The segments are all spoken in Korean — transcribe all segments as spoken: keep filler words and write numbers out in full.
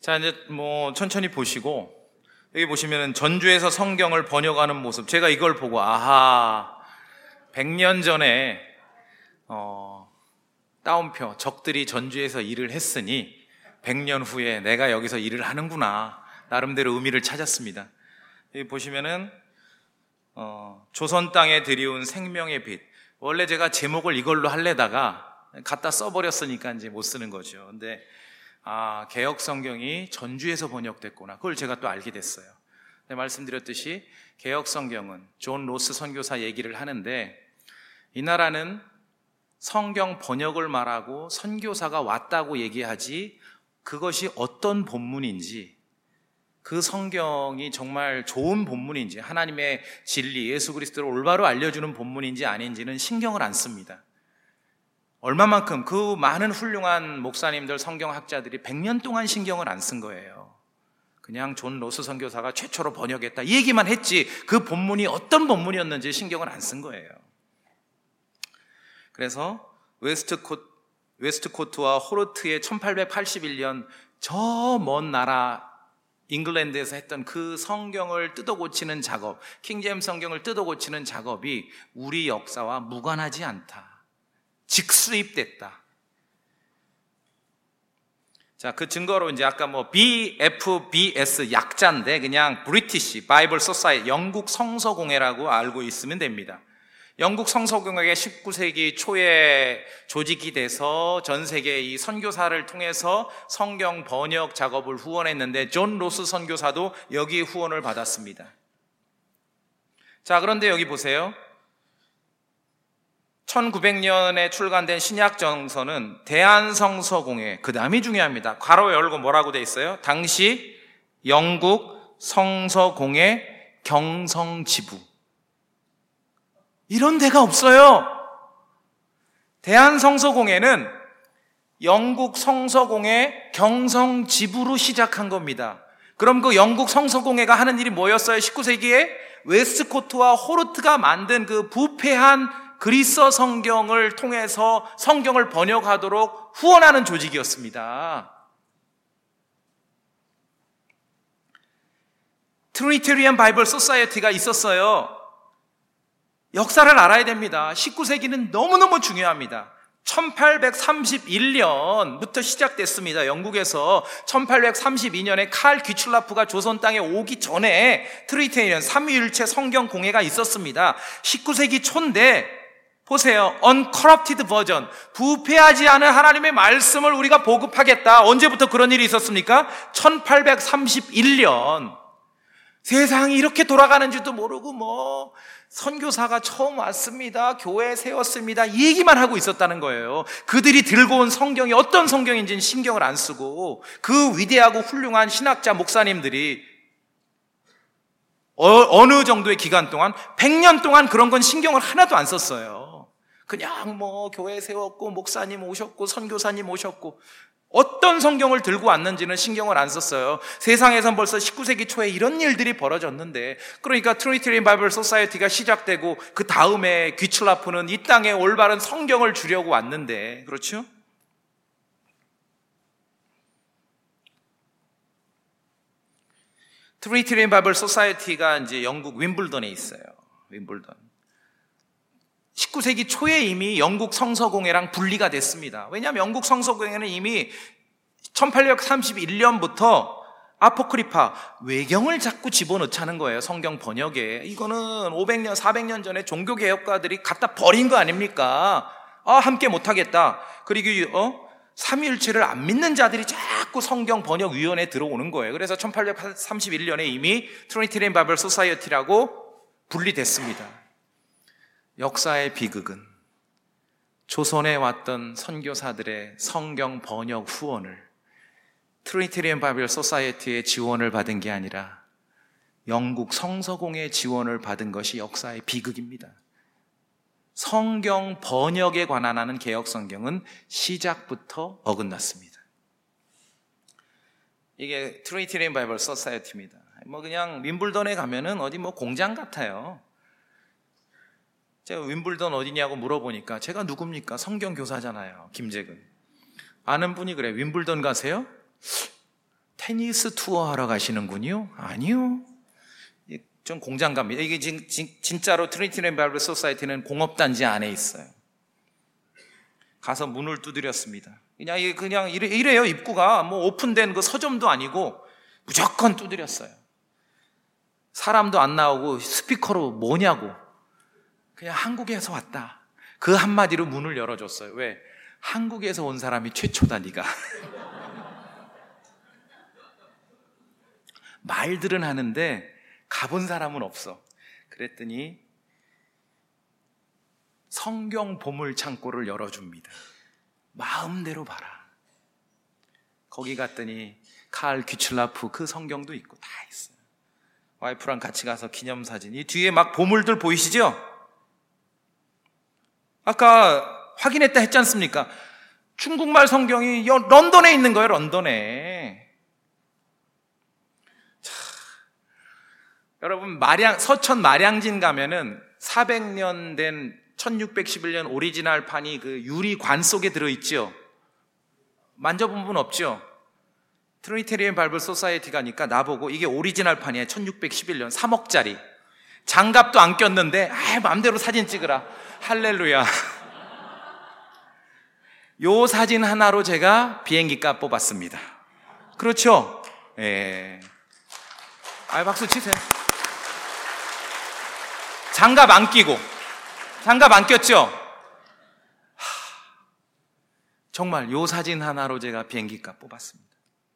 자, 이제 뭐 천천히 보시고, 여기 보시면은 전주에서 성경을 번역하는 모습, 제가 이걸 보고 아하, 백 년 전에 어, 따옴표 적들이 전주에서 일을 했으니 백 년 후에 내가 여기서 일을 하는구나, 나름대로 의미를 찾았습니다. 여기 보시면은 어, 조선 땅에 들이운 생명의 빛. 원래 제가 제목을 이걸로 할래다가 갖다 써버렸으니까 이제 못 쓰는 거죠. 근데 아, 개역 성경이 전주에서 번역됐구나, 그걸 제가 또 알게 됐어요. 네, 말씀드렸듯이 개역 성경은 존 로스 선교사 얘기를 하는데, 이 나라는 성경 번역을 말하고 선교사가 왔다고 얘기하지, 그것이 어떤 본문인지, 그 성경이 정말 좋은 본문인지, 하나님의 진리, 예수 그리스도를 올바로 알려주는 본문인지 아닌지는 신경을 안 씁니다. 얼마만큼 그 많은 훌륭한 목사님들, 성경학자들이 백 년 동안 신경을 안 쓴 거예요. 그냥 존 로스 선교사가 최초로 번역했다, 이 얘기만 했지 그 본문이 어떤 본문이었는지 신경을 안 쓴 거예요. 그래서 웨스트코, 웨스트코트와 호르트의 천팔백팔십일 년 저 먼 나라 잉글랜드에서 했던 그 성경을 뜯어 고치는 작업, 킹제임스 성경을 뜯어 고치는 작업이 우리 역사와 무관하지 않다, 직수입됐다. 자, 그 증거로 이제 아까 뭐 비 에프 비 에스 약자인데 그냥 브리티시 바이블 소사이티, 영국 성서공회라고 알고 있으면 됩니다. 영국 성서공회가 십구 세기 초에 조직이 돼서 전 세계 이 선교사를 통해서 성경 번역 작업을 후원했는데, 존 로스 선교사도 여기 후원을 받았습니다. 자, 그런데 여기 보세요. 천구백 년에 출간된 신약정서는 대한성서공회, 그 다음이 중요합니다. 괄호 열고 뭐라고 돼 있어요? 당시 영국 성서공회 경성지부. 이런 데가 없어요. 대한성서공회는 영국 성서공회 경성지부로 시작한 겁니다. 그럼 그 영국 성서공회가 하는 일이 뭐였어요? 십구 세기에 웨스트코트와 호르트가 만든 그 부패한 그리스어 성경을 통해서 성경을 번역하도록 후원하는 조직이었습니다. 트리니테리안 바이블 소사이어티가 있었어요. 역사를 알아야 됩니다. 십구 세기는 너무너무 중요합니다. 천팔백삼십일 년부터 시작됐습니다. 영국에서 천팔백삼십이 년에 칼 귀출라프가 조선 땅에 오기 전에 트리니테리안 삼위일체 성경 공회가 있었습니다. 십구 세기 초인데 보세요. uncorrupted version, 부패하지 않은 하나님의 말씀을 우리가 보급하겠다. 언제부터 그런 일이 있었습니까? 천팔백삼십일 년. 세상이 이렇게 돌아가는지도 모르고 뭐 선교사가 처음 왔습니다, 교회 세웠습니다, 이 얘기만 하고 있었다는 거예요. 그들이 들고 온 성경이 어떤 성경인지는 신경을 안 쓰고, 그 위대하고 훌륭한 신학자 목사님들이 어, 어느 정도의 기간 동안, 백 년 동안 그런 건 신경을 하나도 안 썼어요. 그냥 뭐 교회 세웠고 목사님 오셨고 선교사님 오셨고, 어떤 성경을 들고 왔는지는 신경을 안 썼어요. 세상에선 벌써 십구 세기 초에 이런 일들이 벌어졌는데, 그러니까 트리니테리안 바이블 소사이어티가 시작되고 그 다음에 귀출라프는 이 땅에 올바른 성경을 주려고 왔는데, 그렇죠? 트리니테리안 바이블 소사이어티가 이제 영국 윈블던에 있어요. 윈블던. 십구 세기 초에 이미 영국 성서공회랑 분리가 됐습니다. 왜냐하면 영국 성서공회는 이미 천팔백삼십일 년부터 아포크리파, 외경을 자꾸 집어넣자는 거예요. 성경 번역에. 이거는 오백 년, 사백 년 전에 종교개혁가들이 갖다 버린 거 아닙니까? 아, 함께 못하겠다. 그리고 어? 삼위일체를 안 믿는 자들이 자꾸 성경 번역위원회에 들어오는 거예요. 그래서 천팔백삼십일 년에 이미 트리니테리안 바이블 소사이어티라고 분리됐습니다. 역사의 비극은 조선에 왔던 선교사들의 성경 번역 후원을 트리니테리안 바이블 소사이어티의 지원을 받은 게 아니라 영국 성서공회의 지원을 받은 것이 역사의 비극입니다. 성경 번역에 관한 하는 개역 성경은 시작부터 어긋났습니다. 이게 트리니테리안 바이블 소사이어티입니다. 뭐 그냥 윈블던에 가면은 어디 뭐 공장 같아요. 제가 윈블던 어디냐고 물어보니까 제가 누굽니까? 성경교사잖아요. 김재근. 아는 분이 그래. 윈블던 가세요? 테니스 투어 하러 가시는군요? 아니요. 전 공장 갑니다. 이게 진, 진, 진짜로 트리니티 바이블 소사이티는 공업단지 안에 있어요. 가서 문을 두드렸습니다. 그냥, 그냥 이래, 이래요, 입구가. 뭐 오픈된 그 서점도 아니고 무조건 두드렸어요. 사람도 안 나오고 스피커로 뭐냐고. 그냥 한국에서 왔다. 그 한마디로 문을 열어줬어요. 왜? 한국에서 온 사람이 최초다, 네가. 말들은 하는데 가본 사람은 없어. 그랬더니 성경 보물 창고를 열어줍니다. 마음대로 봐라. 거기 갔더니 칼 귀출라프 그 성경도 있고 다 있어요. 와이프랑 같이 가서 기념사진. 이 뒤에 막 보물들 보이시죠? 아까 확인했다 했지 않습니까? 중국말 성경이 런던에 있는 거예요. 런던에. 여러분, 마량, 서천 마량진 가면은 사백 년 된 천육백십일 년 오리지널 판이 그 유리관 속에 들어있죠? 만져본 분 없죠? 트리니테리안 바이블 소사이티 가니까 나보고 이게 오리지널 판이에요. 천육백십일 년 삼억짜리. 장갑도 안 꼈는데, 아, 마음대로 사진 찍으라. 할렐루야. 요 사진 하나로 제가 비행기 값 뽑았습니다. 그렇죠? 예. 아, 박수 치세요. 장갑 안 끼고, 장갑 안 꼈죠? 하, 정말 요 사진 하나로 제가 비행기 값 뽑았습니다.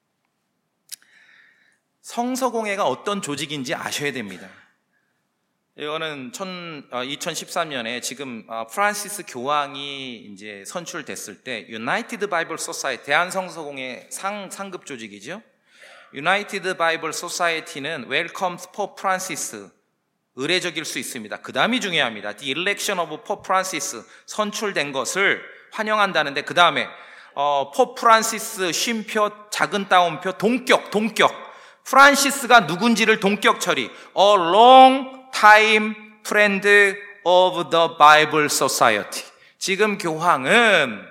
성서공회가 어떤 조직인지 아셔야 됩니다. 이거는 이천십삼 년에 지금 프란시스 교황이 이제 선출됐을 때 유나이티드 바이블 소사이티, 대한성서공회 상, 상급 조직이죠. 유나이티드 바이블 소사이티는 웰컴 포프 프란시스, 의례적일 수 있습니다. 그 다음이 중요합니다. The election of Pope Francis, 선출된 것을 환영한다는데 그 다음에 어, 포프 프란시스 쉼표, 작은 따옴표, 동격, 동격. 프란시스가 누군지를 동격 처리. A long time friend of the Bible Society. 지금 교황은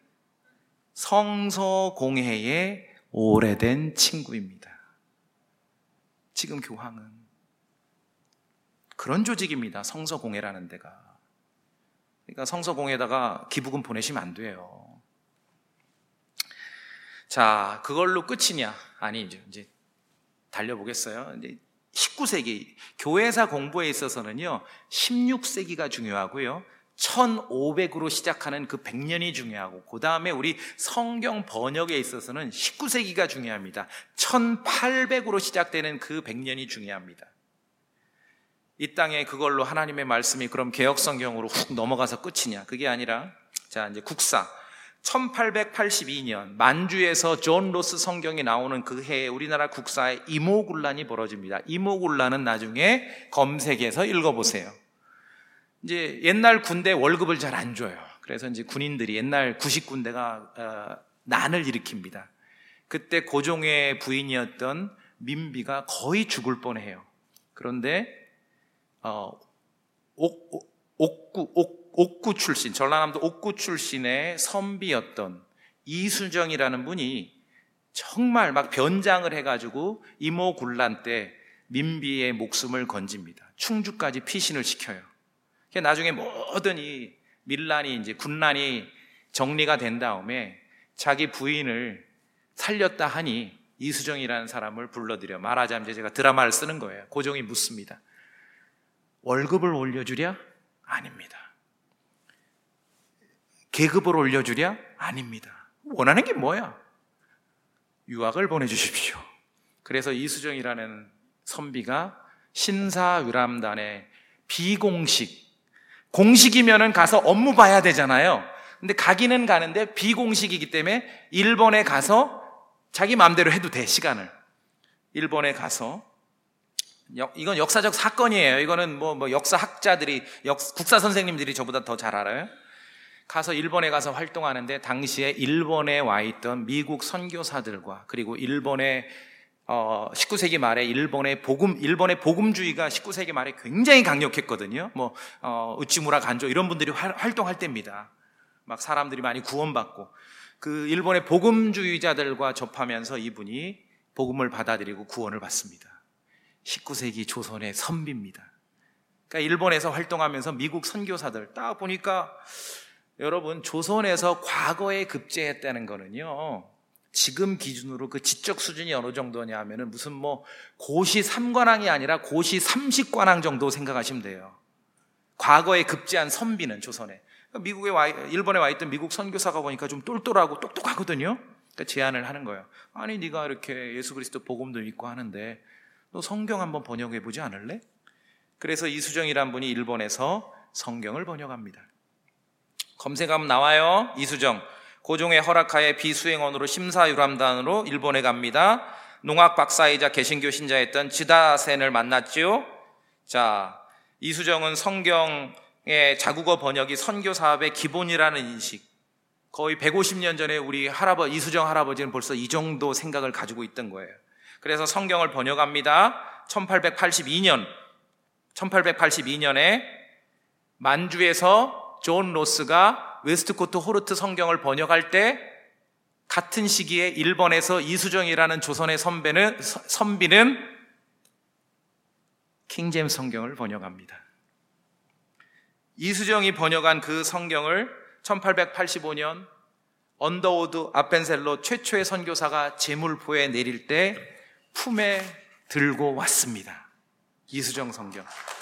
성서공회의 오래된 친구입니다. 지금 교황은 그런 조직입니다. 성서공회라는 데가. 그러니까 성서공회에다가 기부금 보내시면 안 돼요. 자, 그걸로 끝이냐? 아니죠. 이제 달려보겠어요. 이제 십구 세기 교회사 공부에 있어서는요, 십육 세기가 중요하고요, 천오백으로 시작하는 그 백 년이 중요하고, 그 다음에 우리 성경 번역에 있어서는 십구 세기가 중요합니다. 천팔백으로 시작되는 그 백 년이 중요합니다. 이 땅에 그걸로 하나님의 말씀이 그럼 개혁성경으로 훅 넘어가서 끝이냐? 그게 아니라, 자, 이제 국사. 천팔백팔십이 년 만주에서 존 로스 성경이 나오는 그 해에 우리나라 국사에 이모군란이 벌어집니다. 이모군란은 나중에 검색해서 읽어보세요. 이제 옛날 군대 월급을 잘 안 줘요. 그래서 이제 군인들이 옛날 구식 군대가 어, 난을 일으킵니다. 그때 고종의 부인이었던 민비가 거의 죽을 뻔해요. 그런데 어, 옥, 옥, 옥구, 옥, 옥구 출신, 전라남도 옥구 출신의 선비였던 이수정이라는 분이 정말 막 변장을 해가지고 이모군란 때 민비의 목숨을 건집니다. 충주까지 피신을 시켜요. 나중에 모든 이 밀란이, 이제 군란이 정리가 된 다음에 자기 부인을 살렸다 하니 이수정이라는 사람을 불러들여, 말하자면 제가 드라마를 쓰는 거예요. 고종이 묻습니다. 월급을 올려주랴? 아닙니다. 계급을 올려주랴? 아닙니다. 원하는 게 뭐야? 유학을 보내주십시오. 그래서 이수정이라는 선비가 신사유람단의 비공식, 공식이면은 가서 업무 봐야 되잖아요. 근데 가기는 가는데 비공식이기 때문에 일본에 가서 자기 마음대로 해도 돼, 시간을. 일본에 가서, 이건 역사적 사건이에요. 이거는 뭐, 뭐 역사학자들이, 역, 국사 선생님들이 저보다 더 잘 알아요. 가서 일본에 가서 활동하는데 당시에 일본에 와 있던 미국 선교사들과, 그리고 일본의 어, 십구 세기 말에 일본의 복음, 일본의 복음주의가 십구 세기 말에 굉장히 강력했거든요. 뭐, 어, 우치무라 간조 이런 분들이 활, 활동할 때입니다. 막 사람들이 많이 구원받고, 그 일본의 복음주의자들과 접하면서 이분이 복음을 받아들이고 구원을 받습니다. 십구 세기 조선의 선비입니다. 그러니까 일본에서 활동하면서 미국 선교사들 딱 보니까 여러분, 조선에서 과거에 급제했다는 거는요, 지금 기준으로 그 지적 수준이 어느 정도냐 하면은 무슨 뭐 고시 삼 관왕이 아니라 고시 삼십 관왕 정도 생각하시면 돼요. 과거에 급제한 선비는 조선에. 미국에 와, 일본에 와 있던 미국 선교사가 보니까 좀 똘똘하고 똑똑하거든요. 그러니까 제안을 하는 거예요. 아니, 네가 이렇게 예수 그리스도 복음도 믿고 하는데 너 성경 한번 번역해 보지 않을래? 그래서 이수정이란 분이 일본에서 성경을 번역합니다. 검색하면 나와요. 이수정. 고종의 허락하에 비수행원으로 심사유람단으로 일본에 갑니다. 농학 박사이자 개신교 신자였던 지다센을 만났지요. 자, 이수정은 성경의 자국어 번역이 선교 사업의 기본이라는 인식, 거의 백오십 년 전에 우리 할아버지, 이수정 할아버지는 벌써 이 정도 생각을 가지고 있던 거예요. 그래서 성경을 번역합니다. 천팔백팔십이 년, 천팔백팔십이 년에 만주에서 존 로스가 웨스트코트 호르트 성경을 번역할 때 같은 시기에 일본에서 이수정이라는 조선의 선배는, 선비는 킹제임스 성경을 번역합니다. 이수정이 번역한 그 성경을 천팔백팔십오 년 언더우드 아펜셀로 최초의 선교사가 제물포에 내릴 때 품에 들고 왔습니다. 이수정 성경.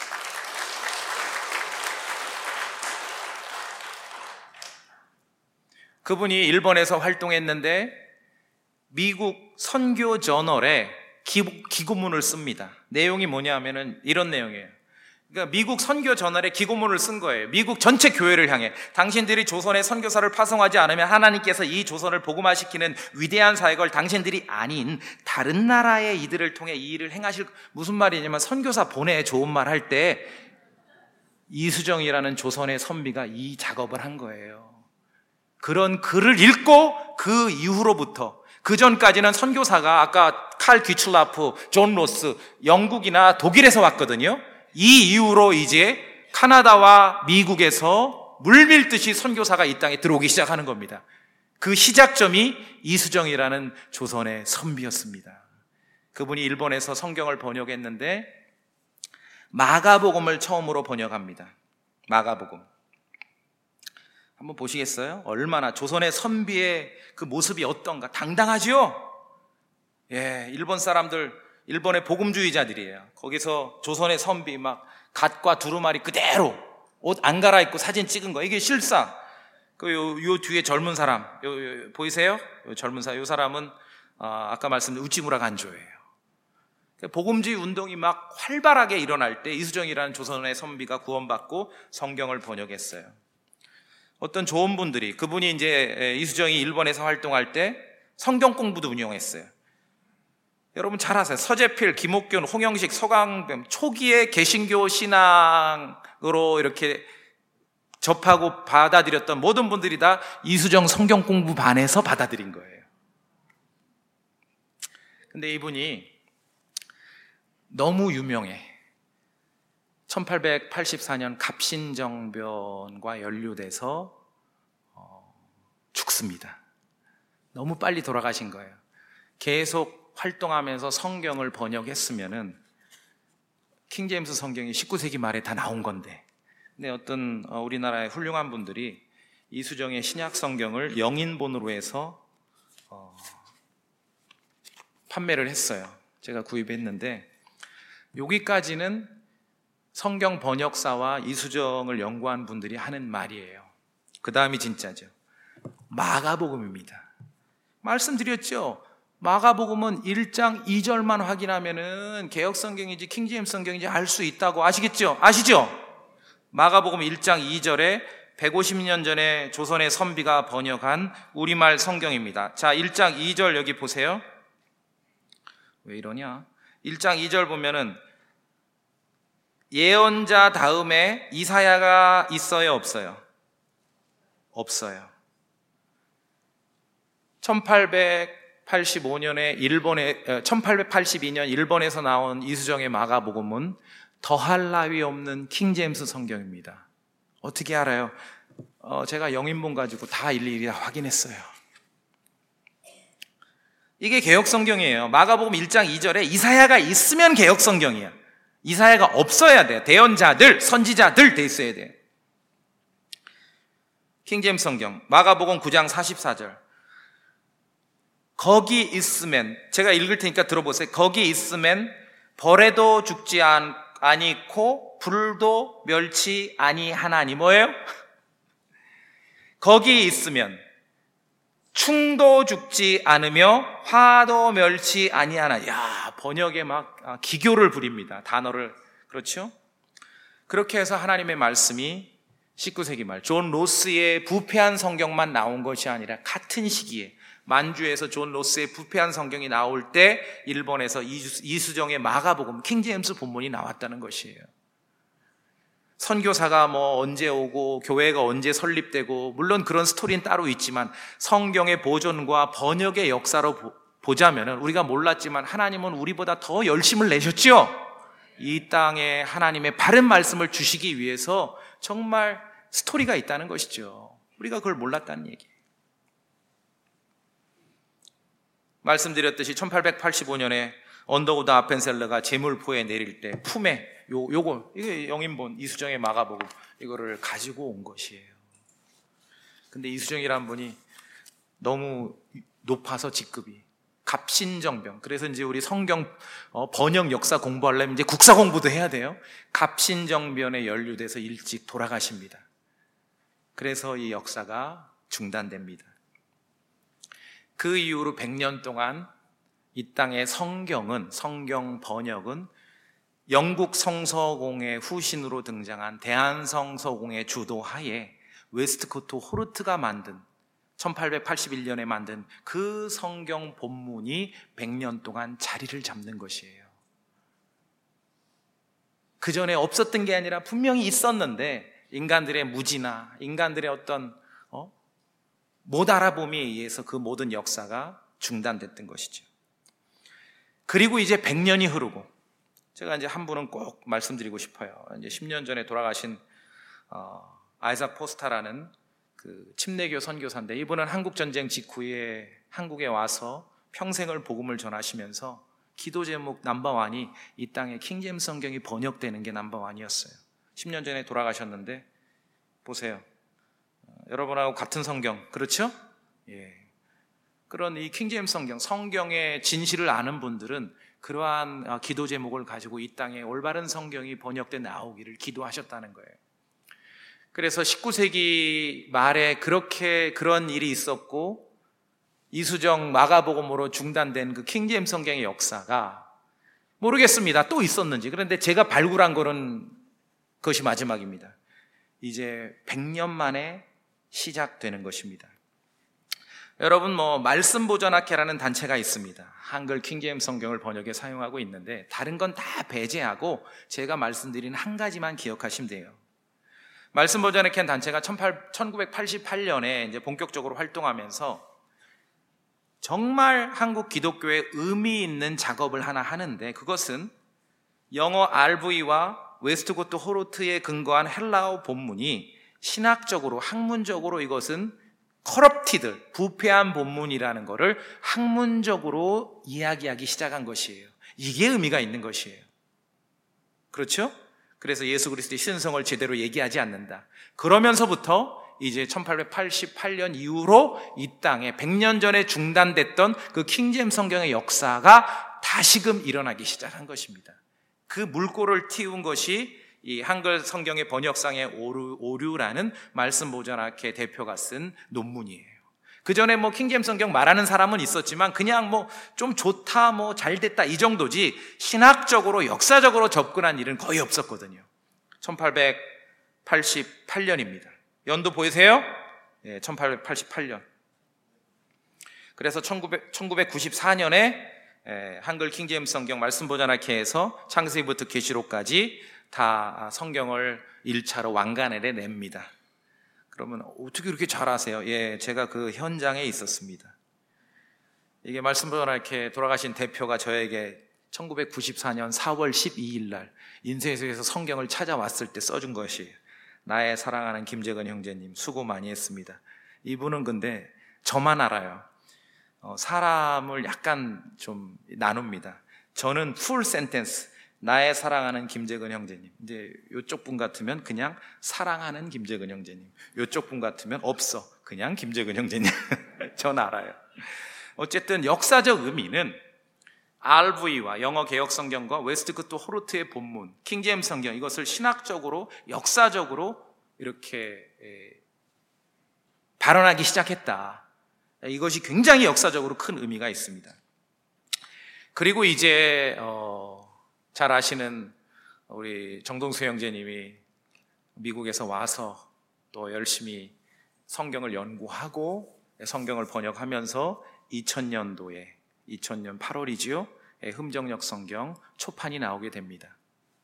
그분이 일본에서 활동했는데 미국 선교 저널에 기고문을 씁니다. 내용이 뭐냐 하면은 이런 내용이에요. 그러니까 미국 선교 저널에 기고문을 쓴 거예요. 미국 전체 교회를 향해. 당신들이 조선의 선교사를 파송하지 않으면 하나님께서 이 조선을 복음화시키는 위대한 사역을 당신들이 아닌 다른 나라의 이들을 통해 이 일을 행하실. 무슨 말이냐면 선교사 보내, 좋은 말 할 때 이수정이라는 조선의 선비가 이 작업을 한 거예요. 그런 글을 읽고 그 이후로부터, 그 전까지는 선교사가 아까 칼 귀출라프, 존 로스, 영국이나 독일에서 왔거든요. 이 이후로 이제 카나다와 미국에서 물밀듯이 선교사가 이 땅에 들어오기 시작하는 겁니다. 그 시작점이 이수정이라는 조선의 선비였습니다. 그분이 일본에서 성경을 번역했는데 마가복음을 처음으로 번역합니다. 마가복음. 한번 보시겠어요? 얼마나 조선의 선비의 그 모습이 어떤가? 당당하지요? 예, 일본 사람들, 일본의 복음주의자들이에요. 거기서 조선의 선비 막 갓과 두루마리 그대로 옷 안 갈아입고 사진 찍은 거, 이게 실상. 그 요, 요 뒤에 젊은 사람, 요, 요 보이세요? 요 젊은 사람, 요 사람은 아, 아까 말씀드린 우찌무라 간조예요. 복음주의 운동이 막 활발하게 일어날 때 이수정이라는 조선의 선비가 구원받고 성경을 번역했어요. 어떤 좋은 분들이, 그분이 이제 이수정이 일본에서 활동할 때 성경 공부도 운영했어요. 여러분 잘 아세요. 서재필, 김옥균, 홍영식, 서강뱀, 초기에 개신교 신앙으로 이렇게 접하고 받아들였던 모든 분들이 다 이수정 성경 공부반에서 받아들인 거예요. 근데 이분이 너무 유명해. 천팔백팔십사 년 갑신정변과 연루돼서 어, 죽습니다. 너무 빨리 돌아가신 거예요. 계속 활동하면서 성경을 번역했으면은 킹제임스 성경이 십구 세기 말에 다 나온 건데, 근데 어떤 우리나라의 훌륭한 분들이 이수정의 신약 성경을 영인본으로 해서 어, 판매를 했어요. 제가 구입했는데 여기까지는 성경 번역사와 이수정을 연구한 분들이 하는 말이에요. 그 다음이 진짜죠. 마가복음입니다. 말씀드렸죠. 마가복음은 일 장 이 절만 확인하면은 개역성경인지 킹제임스 성경인지 알 수 있다고 아시겠죠? 아시죠? 마가복음 일 장 이 절에 백오십 년 전에 조선의 선비가 번역한 우리말 성경입니다. 자, 일 장 이 절 여기 보세요. 왜 이러냐? 일 장 이 절 보면은 예언자 다음에 이사야가 있어요, 없어요? 없어요. 천팔백팔십오 년에 일본에, 천팔백팔십이 년 일본에서 나온 이수정의 마가복음은 더할 나위 없는 킹제임스 성경입니다. 어떻게 알아요? 어, 제가 영인본 가지고 다 일일이 다 확인했어요. 이게 개역성경이에요. 마가복음 일 장 이 절에 이사야가 있으면 개역성경이야. 이사야가 없어야 돼요. 대언자들, 선지자들 돼 있어야 돼요. 킹제임스 성경 마가복음 구 장 사십사 절, 거기 있으면, 제가 읽을 테니까 들어보세요. 거기 있으면 벌에도 죽지 않, 아니고 불도 멸치 아니하나니. 뭐예요? 거기 있으면 충도 죽지 않으며 화도 멸치 아니하나. 야, 번역에 막 기교를 부립니다. 단어를. 그렇죠? 그렇게 해서 하나님의 말씀이 십구 세기 말 존 로스의 부패한 성경만 나온 것이 아니라 같은 시기에 만주에서 존 로스의 부패한 성경이 나올 때 일본에서 이수정의 마가복음 킹제임스 본문이 나왔다는 것이에요. 선교사가 뭐 언제 오고 교회가 언제 설립되고, 물론 그런 스토리는 따로 있지만 성경의 보존과 번역의 역사로 보, 보자면 우리가 몰랐지만 하나님은 우리보다 더 열심을 내셨죠. 이 땅에 하나님의 바른 말씀을 주시기 위해서 정말 스토리가 있다는 것이죠. 우리가 그걸 몰랐다는 얘기예요. 말씀드렸듯이 천팔백팔십오 년에 언더우드 아펜셀러가 제물포에 내릴 때 품에 요, 요거, 이게 영인본 이수정의 마가복음 이거를 가지고 온 것이에요. 근데 이수정이란 분이 너무 높아서 직급이 갑신정병. 그래서 이제 우리 성경 번역 역사 공부하려면 이제 국사 공부도 해야 돼요. 갑신정변에 연루돼서 일찍 돌아가십니다. 그래서 이 역사가 중단됩니다. 그 이후로 백 년 동안 이 땅의 성경은, 성경 번역은 영국 성서공의 후신으로 등장한 대한성서공의 주도하에 웨스트코트 호르트가 만든, 천팔백팔십일 년에 만든 그 성경 본문이 백 년 동안 자리를 잡는 것이에요. 그 전에 없었던 게 아니라 분명히 있었는데 인간들의 무지나 인간들의 어떤 어? 못 알아봄에 의해서 그 모든 역사가 중단됐던 것이죠. 그리고 이제 백 년이 흐르고, 제가 이제 한 분은 꼭 말씀드리고 싶어요. 이제 십 년 전에 돌아가신 어, 아이작 포스타라는 그 침례교 선교사인데, 이분은 한국 전쟁 직후에 한국에 와서 평생을 복음을 전하시면서 기도 제목 넘버원이 이 땅에 킹제임스 성경이 번역되는 게 넘버원이었어요. 십 년 전에 돌아가셨는데 보세요. 어, 여러분하고 같은 성경, 그렇죠? 예. 그런 이 킹제임스 성경, 성경의 진실을 아는 분들은 그러한 기도 제목을 가지고 이 땅에 올바른 성경이 번역돼 나오기를 기도하셨다는 거예요. 그래서 십구 세기 말에 그렇게 그런 일이 있었고, 이수정 마가복음으로 중단된 그 킹제임스 성경의 역사가 모르겠습니다. 또 있었는지. 그런데 제가 발굴한 거는 그것이 마지막입니다. 이제 백 년 만에 시작되는 것입니다. 여러분, 뭐 말씀 보존학회라는 단체가 있습니다. 한글 킹제임스 성경을 번역에 사용하고 있는데 다른 건 다 배제하고 제가 말씀드린 한 가지만 기억하시면 돼요. 말씀 보존학회 단체가 천구백팔십팔 년에 이제 본격적으로 활동하면서 정말 한국 기독교에 의미 있는 작업을 하나 하는데, 그것은 영어 알브이와 웨스트코트 호르트에 근거한 헬라어 본문이 신학적으로, 학문적으로 이것은 커럽티드, 부패한 본문이라는 것을 학문적으로 이야기하기 시작한 것이에요. 이게 의미가 있는 것이에요. 그렇죠? 그래서 예수 그리스도의 신성을 제대로 얘기하지 않는다. 그러면서부터 이제 천팔백팔십팔 년 이후로 이 땅에 백 년 전에 중단됐던 그 킹제임스 성경의 역사가 다시금 일어나기 시작한 것입니다. 그 물꼬를 틔운 것이 이 한글 성경의 번역상의 오류, 오류라는 말씀 보존학회 대표가 쓴 논문이에요. 그 전에 뭐 킹제임스 성경 말하는 사람은 있었지만 그냥 뭐 좀 좋다, 뭐 잘 됐다 이 정도지 신학적으로 역사적으로 접근한 일은 거의 없었거든요. 천팔백팔십팔 년입니다. 연도 보이세요? 예, 천팔백팔십팔 년. 그래서 천구백구십사 년에 예, 한글 킹제임스 성경 말씀 보존학회에서 창세기부터 계시록까지 다 성경을 일 차로 완간해내 냅니다. 그러면 어떻게 그렇게 잘하세요? 예, 제가 그 현장에 있었습니다. 이게 말씀 보존학회 돌아가신 대표가 저에게 천구백구십사 년 사월 십이일 날 인쇄소에서 성경을 찾아왔을 때 써준 것이에요. 나의 사랑하는 김재근 형제님, 수고 많이 했습니다. 이분은 근데 저만 알아요. 어, 사람을 약간 좀 나눕니다. 저는 풀 센텐스, 나의 사랑하는 김재근 형제님. 이제 이쪽 분 같으면 그냥 사랑하는 김재근 형제님. 이쪽 분 같으면 없어, 그냥 김재근 형제님. 전 알아요. 어쨌든 역사적 의미는 알브이와 영어 개혁 성경과 웨스트코트 호르트의 본문, 킹제임스 성경, 이것을 신학적으로 역사적으로 이렇게 발언하기 시작했다. 이것이 굉장히 역사적으로 큰 의미가 있습니다. 그리고 이제 어, 잘 아시는 우리 정동수 형제님이 미국에서 와서 또 열심히 성경을 연구하고 성경을 번역하면서 이천 년도에 이천 년 팔월이지요. 흠정역 성경 초판이 나오게 됩니다.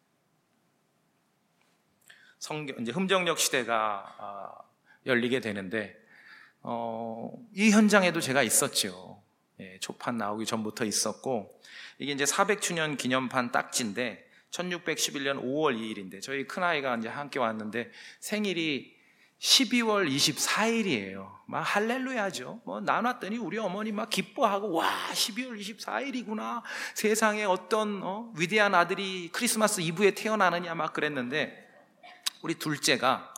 성경, 이제 흠정역 시대가 열리게 되는데, 어, 이 현장에도 제가 있었죠. 예, 초판 나오기 전부터 있었고, 이게 이제 사백 주년 기념판 딱지인데, 천육백십일 년 오월 이일인데, 저희 큰아이가 이제 함께 왔는데, 생일이 십이월 이십사일이에요. 막 할렐루야죠. 뭐 나눴더니 우리 어머니 막 기뻐하고, 와, 십이월 이십사일이구나. 세상에 어떤 어, 위대한 아들이 크리스마스 이브에 태어나느냐 막 그랬는데, 우리 둘째가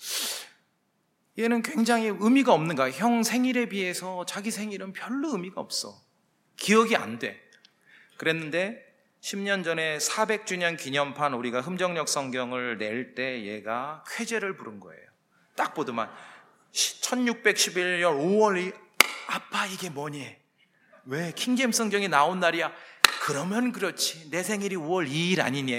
얘는 굉장히 의미가 없는가. 형 생일에 비해서 자기 생일은 별로 의미가 없어. 기억이 안 돼. 그랬는데 십 년 전에 사백 주년 기념판 우리가 흠정역 성경을 낼 때 얘가 쾌제를 부른 거예요. 딱 보더만 천육백십일 년 오월이 아빠 이게 뭐니? 왜 킹제임스 성경이 나온 날이야? 그러면 그렇지. 내 생일이 오월 이일 아니니?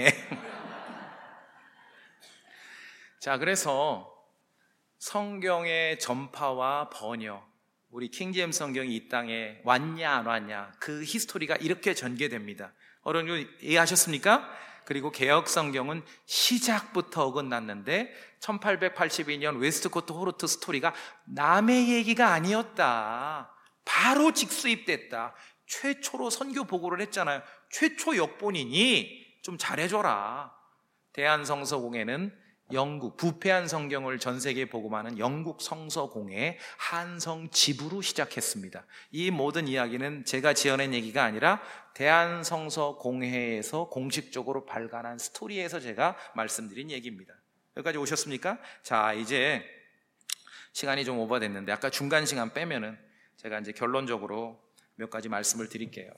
자, 그래서 성경의 전파와 번역, 우리 킹제임스 성경이 이 땅에 왔냐 안 왔냐, 그 히스토리가 이렇게 전개됩니다. 여러분 이해하셨습니까? 그리고 개혁 성경은 시작부터 어긋났는데 천팔백팔십이 년 웨스트코트 호르트 스토리가 남의 얘기가 아니었다. 바로 직수입됐다. 최초로 선교 보고를 했잖아요. 최초 역본이니 좀 잘해줘라. 대한성서공회는 영국, 부패한 성경을 전 세계에 복음하는 영국 성서공회 한성 지부로 시작했습니다. 이 모든 이야기는 제가 지어낸 얘기가 아니라 대한성서공회에서 공식적으로 발간한 스토리에서 제가 말씀드린 얘기입니다. 여기까지 오셨습니까? 자, 이제 시간이 좀 오버됐는데 아까 중간 시간 빼면은 제가 이제 결론적으로 몇 가지 말씀을 드릴게요.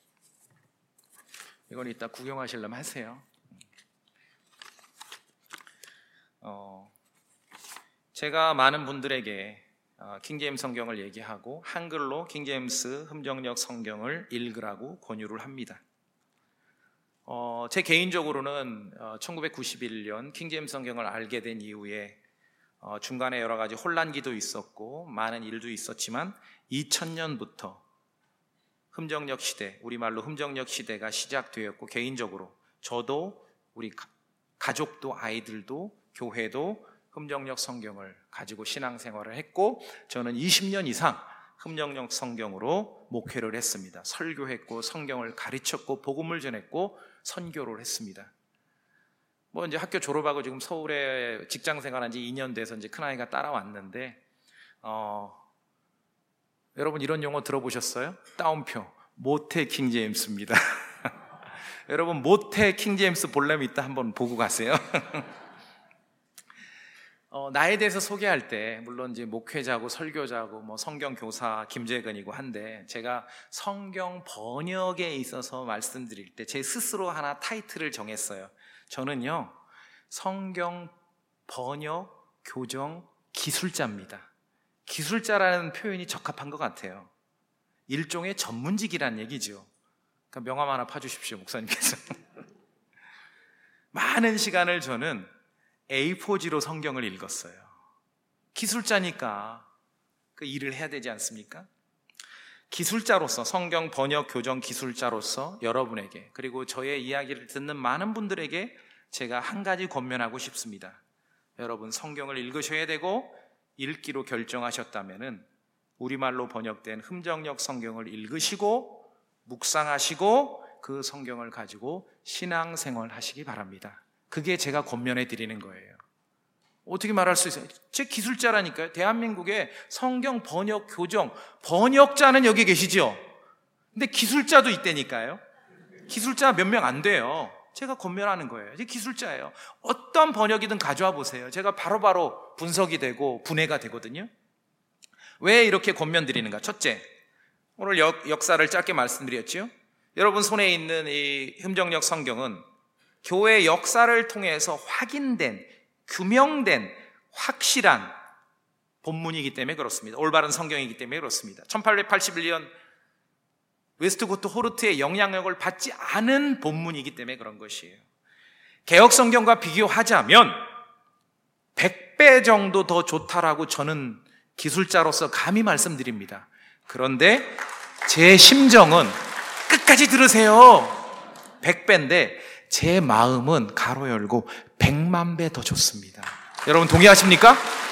이건 이따 구경하시려면 하세요. 어, 제가 많은 분들에게 어, 킹제임스 성경을 얘기하고 한글로 킹제임스 흠정역 성경을 읽으라고 권유를 합니다. 어, 제 개인적으로는 어, 천구백구십일 년 킹제임스 성경을 알게 된 이후에 어, 중간에 여러 가지 혼란기도 있었고 많은 일도 있었지만 이천 년부터 흠정역 시대, 우리말로 흠정역 시대가 시작되었고 개인적으로 저도 우리 가, 가족도 아이들도 교회도 흠정역 성경을 가지고 신앙생활을 했고 저는 이십 년 이상 흠정역 성경으로 목회를 했습니다. 설교했고 성경을 가르쳤고 복음을 전했고 선교를 했습니다. 뭐 이제 학교 졸업하고 지금 서울에 직장 생활한 지 이 년 돼서 이제 큰아이가 따라왔는데 어, 여러분 이런 용어 들어보셨어요? 따옴표 모태 킹제임스입니다. 여러분 모태 킹제임스 볼렘 있다 한번 보고 가세요. 어, 나에 대해서 소개할 때 물론 이제 목회자고 설교자고 뭐 성경 교사 김재근이고 한데 제가 성경 번역에 있어서 말씀드릴 때 제 스스로 하나 타이틀을 정했어요. 저는요 성경 번역 교정 기술자입니다. 기술자라는 표현이 적합한 것 같아요. 일종의 전문직이란 얘기죠. 그러니까 명함 하나 파주십시오, 목사님께서. 많은 시간을 저는 에이포지로 성경을 읽었어요. 기술자니까 그 일을 해야 되지 않습니까? 기술자로서, 성경 번역 교정 기술자로서 여러분에게 그리고 저의 이야기를 듣는 많은 분들에게 제가 한 가지 권면하고 싶습니다. 여러분 성경을 읽으셔야 되고 읽기로 결정하셨다면 우리말로 번역된 흠정역 성경을 읽으시고 묵상하시고 그 성경을 가지고 신앙생활 하시기 바랍니다. 그게 제가 권면해 드리는 거예요. 어떻게 말할 수 있어요? 제 기술자라니까요. 대한민국의 성경 번역 교정 번역자는 여기 계시죠? 근데 기술자도 있다니까요. 기술자 몇 명 안 돼요. 제가 권면하는 거예요. 이제 기술자예요. 어떤 번역이든 가져와 보세요. 제가 바로바로 분석이 되고 분해가 되거든요. 왜 이렇게 권면드리는가? 첫째, 오늘 역, 역사를 짧게 말씀드렸죠. 여러분 손에 있는 이 흠정역 성경은 교회 역사를 통해서 확인된, 규명된, 확실한 본문이기 때문에 그렇습니다. 올바른 성경이기 때문에 그렇습니다. 천팔백팔십일 년 웨스트고트 호르트의 영향력을 받지 않은 본문이기 때문에 그런 것이에요. 개혁 성경과 비교하자면 백 배 정도 더 좋다라고 저는 기술자로서 감히 말씀드립니다. 그런데 제 심정은 끝까지 들으세요. 백 배인데 제 마음은 가로 열고 백만 배 더 좋습니다. 여러분 동의하십니까?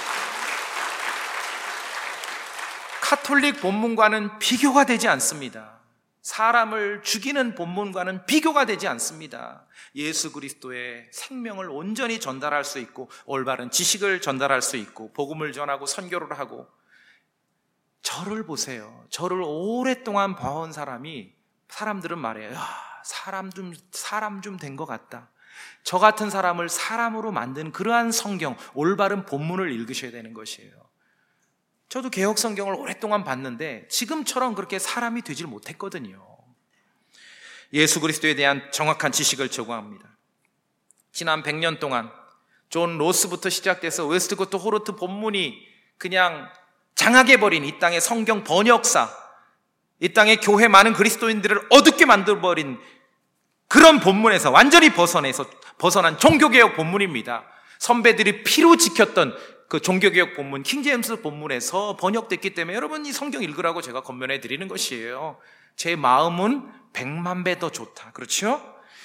카톨릭 본문과는 비교가 되지 않습니다. 사람을 죽이는 본문과는 비교가 되지 않습니다. 예수 그리스도의 생명을 온전히 전달할 수 있고 올바른 지식을 전달할 수 있고 복음을 전하고 선교를 하고. 저를 보세요. 저를 오랫동안 봐온 사람이 사람들은 말해요. 야, 사람 좀 사람 좀 된 것 같다. 저 같은 사람을 사람으로 만든 그러한 성경, 올바른 본문을 읽으셔야 되는 것이에요. 저도 개혁 성경을 오랫동안 봤는데 지금처럼 그렇게 사람이 되질 못했거든요. 예수 그리스도에 대한 정확한 지식을 제공합니다. 지난 백 년 동안 존 로스부터 시작돼서 웨스트고트 호르트 본문이 그냥 장악해버린 이 땅의 성경 번역사, 이 땅의 교회 많은 그리스도인들을 어둡게 만들어버린 그런 본문에서 완전히 벗어내서 벗어난 종교개혁 본문입니다. 선배들이 피로 지켰던 그 종교개혁 본문, 킹제임스 본문에서 번역됐기 때문에 여러분 이 성경 읽으라고 제가 권면해 드리는 것이에요. 제 마음은 백만 배 더 좋다. 그렇죠?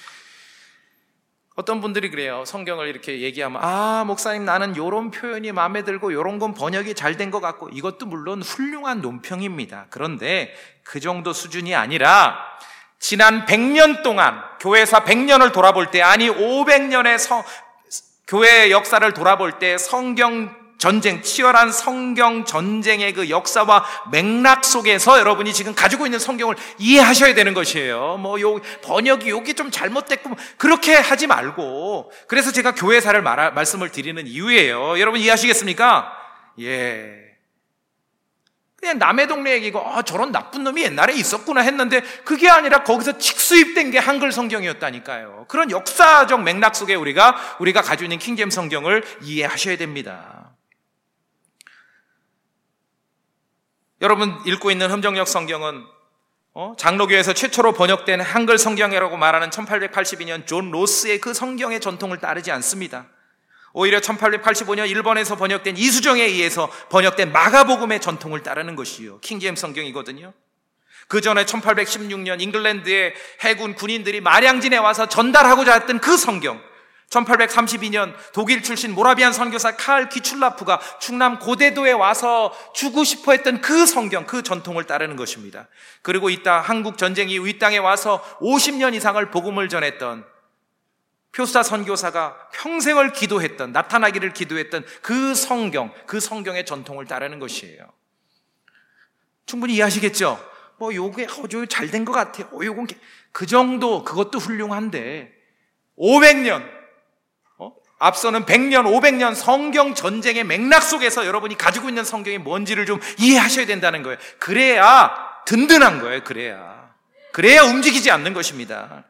어떤 분들이 그래요. 성경을 이렇게 얘기하면 아 목사님 나는 요런 표현이 마음에 들고 요런 건 번역이 잘 된 것 같고, 이것도 물론 훌륭한 논평입니다. 그런데 그 정도 수준이 아니라 지난 백 년 동안 교회사 백 년을 돌아볼 때, 아니 오백 년의 성, 교회의 역사를 돌아볼 때 성경 전쟁, 치열한 성경 전쟁의 그 역사와 맥락 속에서 여러분이 지금 가지고 있는 성경을 이해하셔야 되는 것이에요. 뭐 요 번역이 여기 좀 잘못됐고 그렇게 하지 말고, 그래서 제가 교회사를 말, 말씀을 드리는 이유예요. 여러분 이해하시겠습니까? 예. 그냥 남의 동네 얘기고 아, 저런 나쁜 놈이 옛날에 있었구나 했는데 그게 아니라 거기서 직수입된 게 한글 성경이었다니까요. 그런 역사적 맥락 속에 우리가 우리가 가지고 있는 킹제임스 성경을 이해하셔야 됩니다. 여러분 읽고 있는 흠정역 성경은 어? 장로교에서 최초로 번역된 한글 성경이라고 말하는 천팔백팔십이 년 존 로스의 그 성경의 전통을 따르지 않습니다. 오히려 천팔백팔십오 년 일본에서 번역된 이수정에 의해서 번역된 마가복음의 전통을 따르는 것이요, 킹제임스 성경이거든요. 그 전에 천팔백십육 년 잉글랜드의 해군 군인들이 마량진에 와서 전달하고자 했던 그 성경, 천팔백삼십이 년 독일 출신 모라비안 선교사 칼 키출라프가 충남 고대도에 와서 주고 싶어 했던 그 성경, 그 전통을 따르는 것입니다. 그리고 이따 한국 전쟁 이후 이 땅에 와서 오십 년 이상을 복음을 전했던 표수다 선교사가 평생을 기도했던, 나타나기를 기도했던 그 성경, 그 성경의 전통을 따르는 것이에요. 충분히 이해하시겠죠? 뭐 요게 어, 잘 된 것 같아요. 어, 요건 그 정도, 그것도 훌륭한데 오백 년, 어? 앞서는 백 년, 오백 년 성경 전쟁의 맥락 속에서 여러분이 가지고 있는 성경이 뭔지를 좀 이해하셔야 된다는 거예요. 그래야 든든한 거예요. 그래야 그래야 움직이지 않는 것입니다.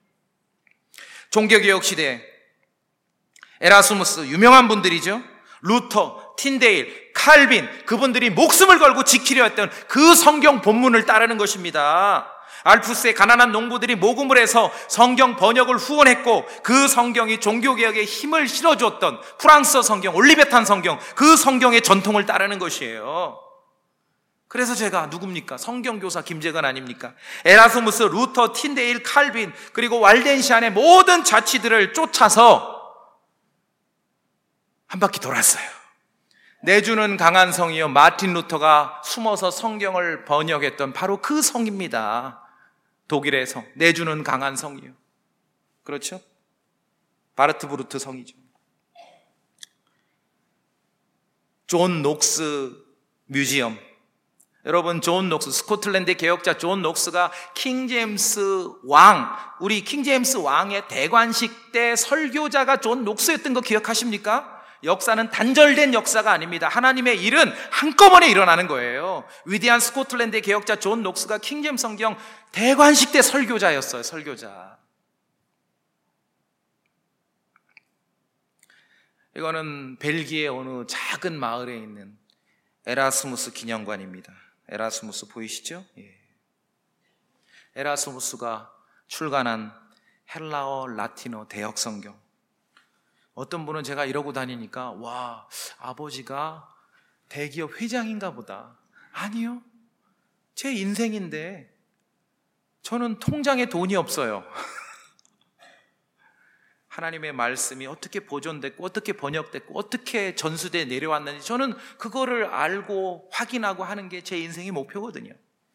종교개혁 시대 에라스무스, 유명한 분들이죠. 루터, 틴데일, 칼빈, 그분들이 목숨을 걸고 지키려 했던 그 성경 본문을 따르는 것입니다. 알프스의 가난한 농부들이 모금을 해서 성경 번역을 후원했고 그 성경이 종교개혁에 힘을 실어주었던 프랑스어 성경, 올리베탄 성경, 그 성경의 전통을 따르는 것이에요. 그래서 제가 누굽니까? 성경교사 김재건 아닙니까? 에라스무스, 루터, 틴데일, 칼빈, 그리고 왈덴시안의 모든 자취들을 쫓아서 한 바퀴 돌았어요. 내주는 강한 성이요, 마틴 루터가 숨어서 성경을 번역했던 바로 그 성입니다. 독일의 성, 내주는 강한 성이요. 그렇죠? 바르트브루트 성이죠. 존 녹스 뮤지엄. 여러분, 존 녹스, 스코틀랜드의 개혁자 존 녹스가 킹 제임스 왕, 우리 킹 제임스 왕의 대관식 때 설교자가 존 녹스였던 거 기억하십니까? 역사는 단절된 역사가 아닙니다. 하나님의 일은 한꺼번에 일어나는 거예요. 위대한 스코틀랜드의 개혁자 존 녹스가 킹 제임스 성경 대관식 때 설교자였어요. 설교자. 이거는 벨기에 어느 작은 마을에 있는 에라스무스 기념관입니다. 에라스무스 보이시죠? 예. 에라스무스가 출간한 헬라어, 라틴어 대역 성경. 어떤 분은 제가 이러고 다니니까 와, 아버지가 대기업 회장인가 보다. 아니요, 제 인생인데 저는 통장에 돈이 없어요. 하나님의 말씀이 어떻게 보존됐고 어떻게 번역됐고 어떻게 전수돼 내려왔는지 저는 그거를 알고 확인하고 하는 게 제 인생의 목표거든요.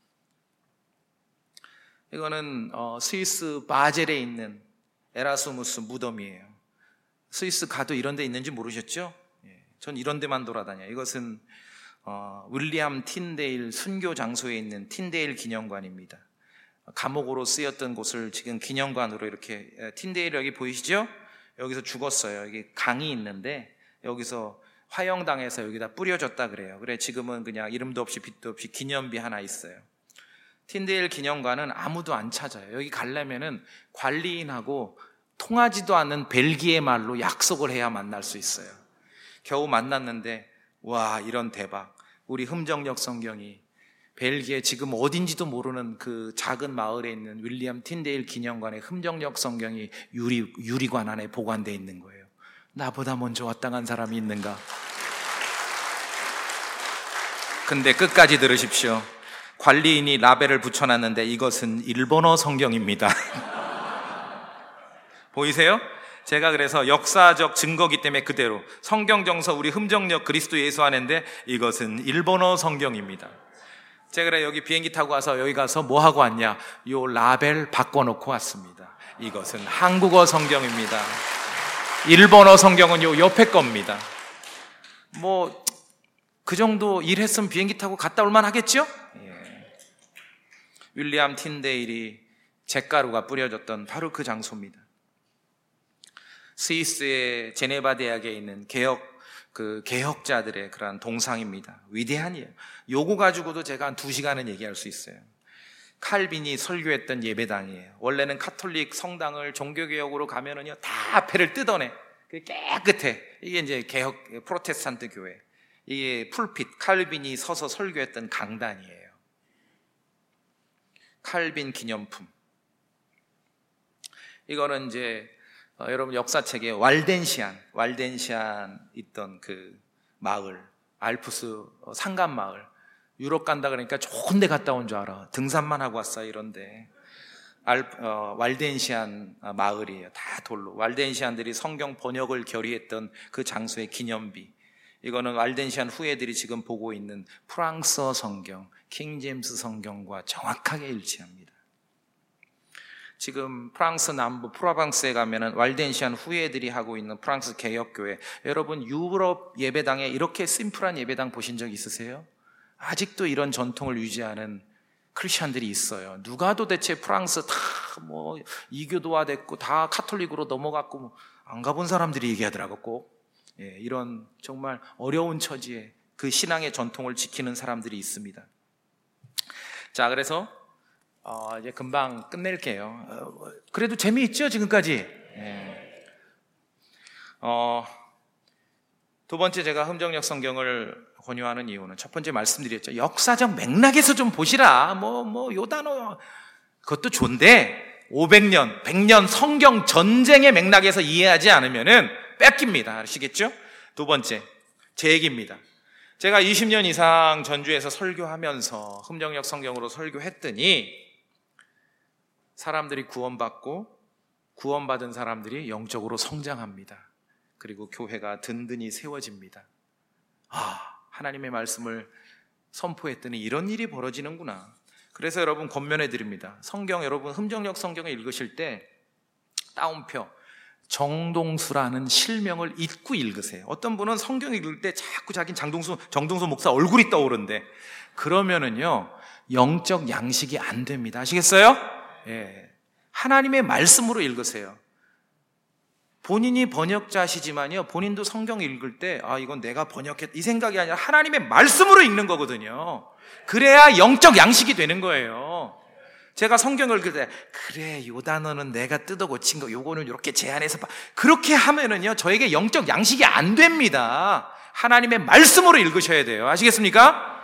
이거는 어, 스위스 바젤에 있는 에라스무스 무덤이에요. 스위스 가도 이런 데 있는지 모르셨죠? 예, 전 이런 데만 돌아다녀요. 이것은 어, 윌리엄 틴데일 순교 장소에 있는 틴데일 기념관입니다. 감옥으로 쓰였던 곳을 지금 기념관으로 이렇게, 틴데일 여기 보이시죠? 여기서 죽었어요. 여기 강이 있는데 여기서 화형당해서 여기다 뿌려졌다 그래요. 그래, 지금은 그냥 이름도 없이 빛도 없이 기념비 하나 있어요. 틴데일 기념관은 아무도 안 찾아요. 여기 가려면은 관리인하고 통하지도 않는 벨기에 말로 약속을 해야 만날 수 있어요. 겨우 만났는데 와, 이런 대박. 우리 흠정역 성경이 벨기에 지금 어딘지도 모르는 그 작은 마을에 있는 윌리엄 틴데일 기념관의 흠정역 성경이 유리, 유리관 안에 보관되어 있는 거예요. 나보다 먼저 왔다 간 사람이 있는가? 근데 끝까지 들으십시오. 관리인이 라벨을 붙여놨는데 이것은 일본어 성경입니다. 보이세요? 제가 그래서 역사적 증거기 때문에 그대로 성경정서 우리 흠정역 그리스도 예수 안인데 이것은 일본어 성경입니다. 제가 그래 여기 비행기 타고 와서 여기 가서 뭐 하고 왔냐? 요 라벨 바꿔놓고 왔습니다. 이것은 한국어 성경입니다. 일본어 성경은 요 옆에 겁니다. 뭐 그 정도 일했으면 비행기 타고 갔다 올만 하겠죠? 예. 윌리엄 틴데일이 잿가루가 뿌려졌던 바로 그 장소입니다. 스위스의 제네바 대학에 있는 개혁 그 개혁자들의 그러한 동상입니다. 위대한이에요. 요거 가지고도 제가 한 두 시간은 얘기할 수 있어요. 칼빈이 설교했던 예배당이에요. 원래는 카톨릭 성당을 종교개혁으로 가면은요 다 앞에를 뜯어내. 깨끗해. 이게 이제 개혁 프로테스탄트 교회. 이게 풀핏, 칼빈이 서서 설교했던 강단이에요. 칼빈 기념품. 이거는 이제 어, 여러분 역사책에 왈덴시안, 왈덴시안 있던 그 마을, 알프스 산간 마을. 유럽 간다 그러니까 좋은 데 갔다 온 줄 알아. 등산만 하고 왔어 이런데. 알, 어, 왈덴시안 마을이에요. 다 돌로. 왈덴시안들이 성경 번역을 결의했던 그 장소의 기념비. 이거는 왈덴시안 후예들이 지금 보고 있는 프랑스어 성경, 킹 제임스 성경과 정확하게 일치합니다. 지금 프랑스 남부 프로방스에 가면은 왈덴시안 후예들이 하고 있는 프랑스 개혁교회. 여러분 유럽 예배당에 이렇게 심플한 예배당 보신 적 있으세요? 아직도 이런 전통을 유지하는 크리스천들이 있어요. 누가 도대체 프랑스 다 뭐 이교도화 됐고 다 카톨릭으로 넘어갔고 뭐 안 가본 사람들이 얘기하더라고 꼭. 예, 이런 정말 어려운 처지에 그 신앙의 전통을 지키는 사람들이 있습니다. 자, 그래서 어, 이제 금방 끝낼게요. 어, 그래도 재미있죠 지금까지? 예. 어, 두 번째 제가 흠정역 성경을 권유하는 이유는 첫 번째 말씀드렸죠. 역사적 맥락에서 좀 보시라. 뭐, 뭐, 요 단어. 그것도 좋은데, 오백 년, 백 년 성경 전쟁의 맥락에서 이해하지 않으면은 뺏깁니다. 아시겠죠? 두 번째, 제 얘기입니다. 제가 이십 년 이상 전주에서 설교하면서 흠정역 성경으로 설교했더니 사람들이 구원받고 구원받은 사람들이 영적으로 성장합니다. 그리고 교회가 든든히 세워집니다. 아, 하나님의 말씀을 선포했더니 이런 일이 벌어지는구나. 그래서 여러분 권면해 드립니다. 성경 여러분 흠정역 성경을 읽으실 때 따옴표 정동수라는 실명을 잊고 읽으세요. 어떤 분은 성경 읽을 때 자꾸 자기 장동수, 정동수 목사 얼굴이 떠오른대. 그러면은요, 영적 양식이 안 됩니다. 아시겠어요? 예. 하나님의 말씀으로 읽으세요. 본인이 번역자시지만요, 본인도 성경 읽을 때, 아, 이건 내가 번역했, 이 생각이 아니라 하나님의 말씀으로 읽는 거거든요. 그래야 영적 양식이 되는 거예요. 제가 성경을 읽을 때, 그래, 요 단어는 내가 뜯어 고친 거, 요거는 이렇게 제안해서 봐. 그렇게 하면은요, 저에게 영적 양식이 안 됩니다. 하나님의 말씀으로 읽으셔야 돼요. 아시겠습니까?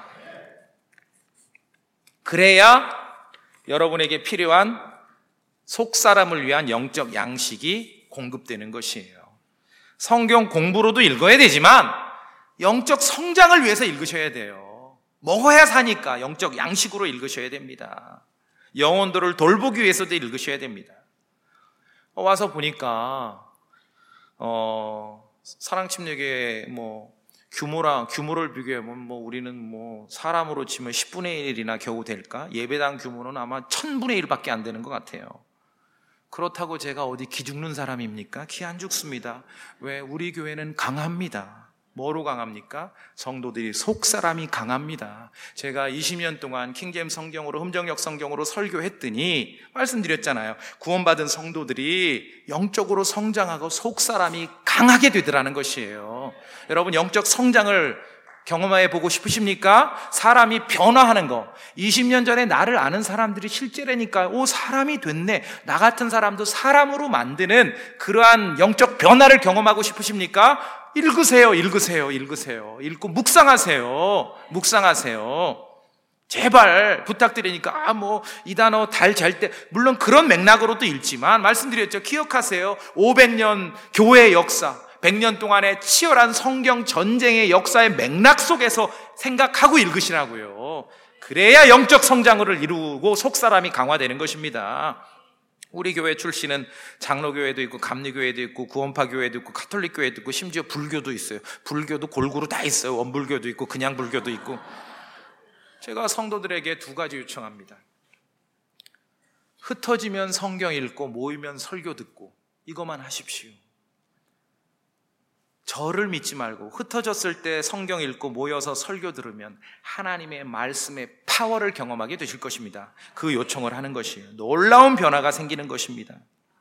그래야 여러분에게 필요한 속사람을 위한 영적 양식이 공급되는 것이에요. 성경 공부로도 읽어야 되지만 영적 성장을 위해서 읽으셔야 돼요. 먹어야 사니까 영적 양식으로 읽으셔야 됩니다. 영혼들을 돌보기 위해서도 읽으셔야 됩니다. 와서 보니까 어, 사랑침례교회 뭐 규모랑 규모를 비교하면 뭐 우리는 뭐 사람으로 치면 십분의 일이나 겨우 될까? 예배당 규모는 아마 천분의 일밖에 안 되는 것 같아요. 그렇다고 제가 어디 기죽는 사람입니까? 기 안 죽습니다. 왜? 우리 교회는 강합니다. 뭐로 강합니까? 성도들이 속사람이 강합니다. 제가 이십 년 동안 킹제임스 성경으로, 흠정역 성경으로 설교했더니 말씀드렸잖아요. 구원받은 성도들이 영적으로 성장하고 속사람이 강하게 되더라는 것이에요. 여러분, 영적 성장을 경험해 보고 싶으십니까? 사람이 변화하는 거. 이십 년 전에 나를 아는 사람들이 실제라니까, 오, 사람이 됐네. 나 같은 사람도 사람으로 만드는 그러한 영적 변화를 경험하고 싶으십니까? 읽으세요, 읽으세요, 읽으세요. 읽고 묵상하세요. 묵상하세요. 제발 부탁드리니까, 아, 뭐, 이 단어 달 잘 때, 물론 그런 맥락으로도 읽지만, 말씀드렸죠. 기억하세요. 오백 년 교회의 역사, 백 년 동안의 치열한 성경 전쟁의 역사의 맥락 속에서 생각하고 읽으시라고요. 그래야 영적 성장을 이루고 속사람이 강화되는 것입니다. 우리 교회 출신은 장로교회도 있고 감리교회도 있고 구원파 교회도 있고 가톨릭 교회도 있고 심지어 불교도 있어요. 불교도 골고루 다 있어요. 원불교도 있고 그냥 불교도 있고. 제가 성도들에게 두 가지 요청합니다. 흩어지면 성경 읽고 모이면 설교 듣고 이것만 하십시오. 저를 믿지 말고 흩어졌을 때 성경 읽고 모여서 설교 들으면 하나님의 말씀의 파워를 경험하게 되실 것입니다. 그 요청을 하는 것이에요. 놀라운 변화가 생기는 것입니다.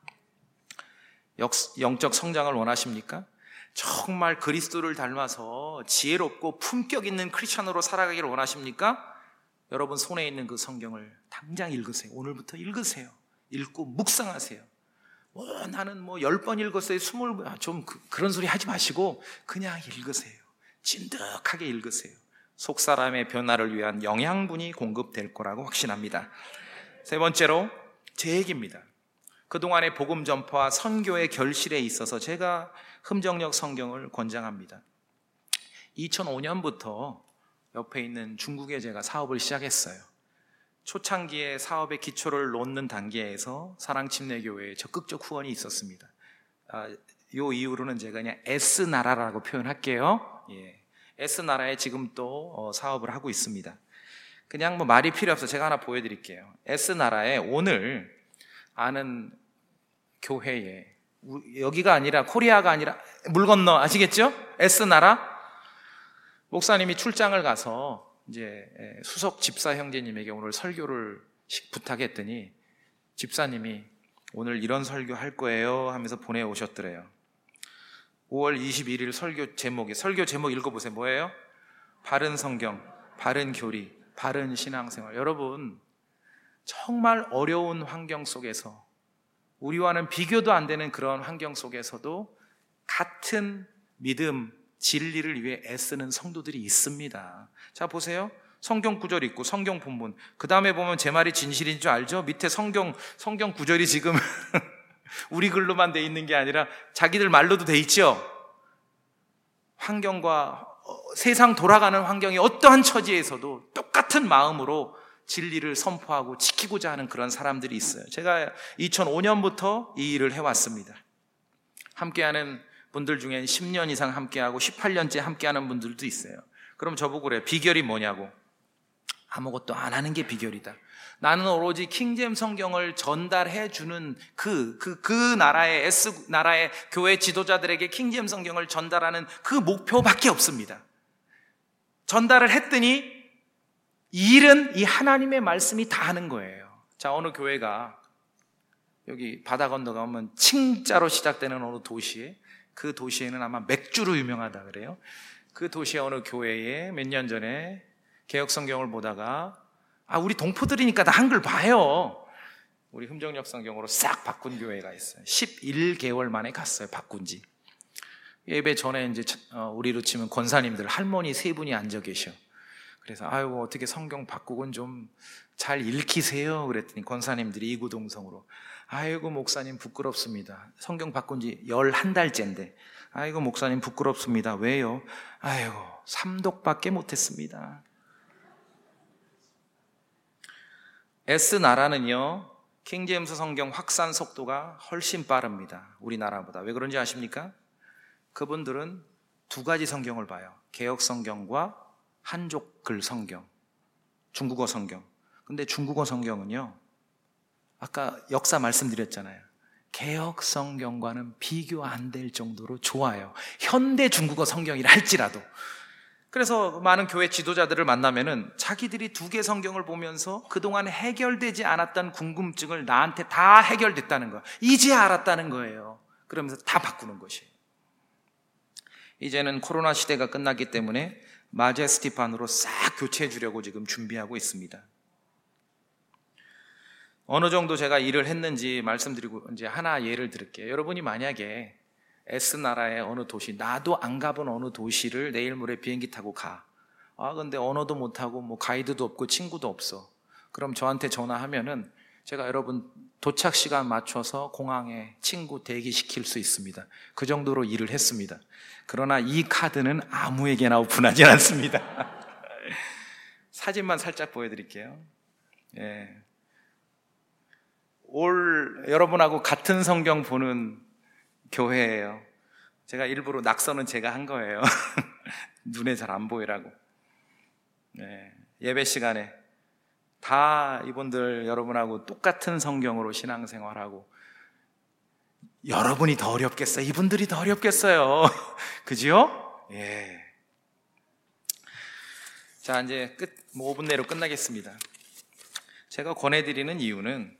영적 성장을 원하십니까? 정말 그리스도를 닮아서 지혜롭고 품격 있는 크리스천으로 살아가기를 원하십니까? 여러분 손에 있는 그 성경을 당장 읽으세요. 오늘부터 읽으세요. 읽고 묵상하세요. 뭐 나는 뭐 열 번 읽었어요. 스물 번, 좀 그, 그런 소리 하지 마시고 그냥 읽으세요. 진득하게 읽으세요. 속사람의 변화를 위한 영양분이 공급될 거라고 확신합니다. 세 번째로 제 얘기입니다. 그동안의 복음 전파와 선교의 결실에 있어서 제가 흠정역 성경을 권장합니다. 이천오 년부터 옆에 있는 중국에 제가 사업을 시작했어요. 초창기에 사업의 기초를 놓는 단계에서 사랑침례교회에 적극적 후원이 있었습니다. 아, 요 이후로는 제가 그냥 S나라라고 표현할게요. 예. S나라에 지금 또 어, 사업을 하고 있습니다. 그냥 뭐 말이 필요 없어. 제가 하나 보여드릴게요. S나라에 오늘 아는 교회에, 여기가 아니라 코리아가 아니라 물 건너, 아시겠죠? S나라 목사님이 출장을 가서 이제 수석 집사 형제님에게 오늘 설교를 부탁했더니 집사님이 오늘 이런 설교 할 거예요 하면서 보내오셨더래요. 오월 이십일일 설교 제목이, 설교 제목 읽어보세요. 뭐예요? 바른 성경, 바른 교리, 바른 신앙생활. 여러분, 정말 어려운 환경 속에서, 우리와는 비교도 안 되는 그런 환경 속에서도 같은 믿음, 진리를 위해 애쓰는 성도들이 있습니다. 자, 보세요. 성경 구절 있고 성경 본문, 그 다음에 보면 제 말이 진실인 줄 알죠? 밑에 성경 성경 구절이 지금 우리 글로만 돼 있는 게 아니라 자기들 말로도 돼 있죠. 환경과 세상 돌아가는 환경이 어떠한 처지에서도 똑같은 마음으로 진리를 선포하고 지키고자 하는 그런 사람들이 있어요. 제가 이천오 년부터 이 일을 해왔습니다. 함께하는 분들 중엔 십 년 이상 함께하고 십팔 년째 함께하는 분들도 있어요. 그럼 저보고 그래요. 비결이 뭐냐고. 아무것도 안 하는 게 비결이다. 나는 오로지 킹제임스 성경을 전달해 주는 그, 그, 그 나라의 S 나라의 교회 지도자들에게 킹제임스 성경을 전달하는 그 목표밖에 없습니다. 전달을 했더니 이 일은 이 하나님의 말씀이 다 하는 거예요. 자, 어느 교회가 여기 바다 건너가면 칭자로 시작되는 어느 도시에, 그 도시에는 아마 맥주로 유명하다 그래요. 그 도시의 어느 교회에 몇 년 전에 개역 성경을 보다가 아, 우리 동포들이니까 다 한글 봐요. 우리 흠정역 성경으로 싹 바꾼 교회가 있어요. 십일 개월 만에 갔어요. 바꾼 지. 예배 전에 이제 우리로 치면 권사님들 할머니 세 분이 앉아 계셔. 그래서 아이고 어떻게 성경 바꾸곤 좀 잘 읽히세요. 그랬더니 권사님들이 이구동성으로 아이고 목사님 부끄럽습니다. 성경 바꾼 지 열한 달째인데 아이고 목사님 부끄럽습니다. 왜요? 아이고 삼독밖에 못했습니다. S 나라는요 킹제임스 성경 확산 속도가 훨씬 빠릅니다. 우리나라보다. 왜 그런지 아십니까? 그분들은 두 가지 성경을 봐요. 개역 성경과 한족글 성경, 중국어 성경. 근데 중국어 성경은요 아까 역사 말씀드렸잖아요. 개역 성경과는 비교 안 될 정도로 좋아요. 현대 중국어 성경이라 할지라도. 그래서 많은 교회 지도자들을 만나면은 자기들이 두 개 성경을 보면서 그동안 해결되지 않았던 궁금증을 나한테 다 해결됐다는 거, 이제 알았다는 거예요. 그러면서 다 바꾸는 것이에요. 이제는 코로나 시대가 끝났기 때문에 마제스티판으로 싹 교체해 주려고 지금 준비하고 있습니다. 어느 정도 제가 일을 했는지 말씀드리고 이제 하나 예를 들을게요. 여러분이 만약에 S나라의 어느 도시, 나도 안 가본 어느 도시를 내일 모레 비행기 타고 가. 아, 근데 언어도 못하고 뭐 가이드도 없고 친구도 없어. 그럼 저한테 전화하면은 제가 여러분 도착 시간 맞춰서 공항에 친구 대기시킬 수 있습니다. 그 정도로 일을 했습니다. 그러나 이 카드는 아무에게나 오픈하지 않습니다. 사진만 살짝 보여드릴게요. 예. 올 여러분하고 같은 성경 보는 교회예요. 제가 일부러 낙서는 제가 한 거예요. 눈에 잘 안 보이라고. 네, 예배 시간에 다 이분들 여러분하고 똑같은 성경으로 신앙생활하고 여러분이 더 어렵겠어요. 이분들이 더 어렵겠어요. 그죠? 예. 자, 이제 끝, 뭐 오 분 내로 끝나겠습니다. 제가 권해드리는 이유는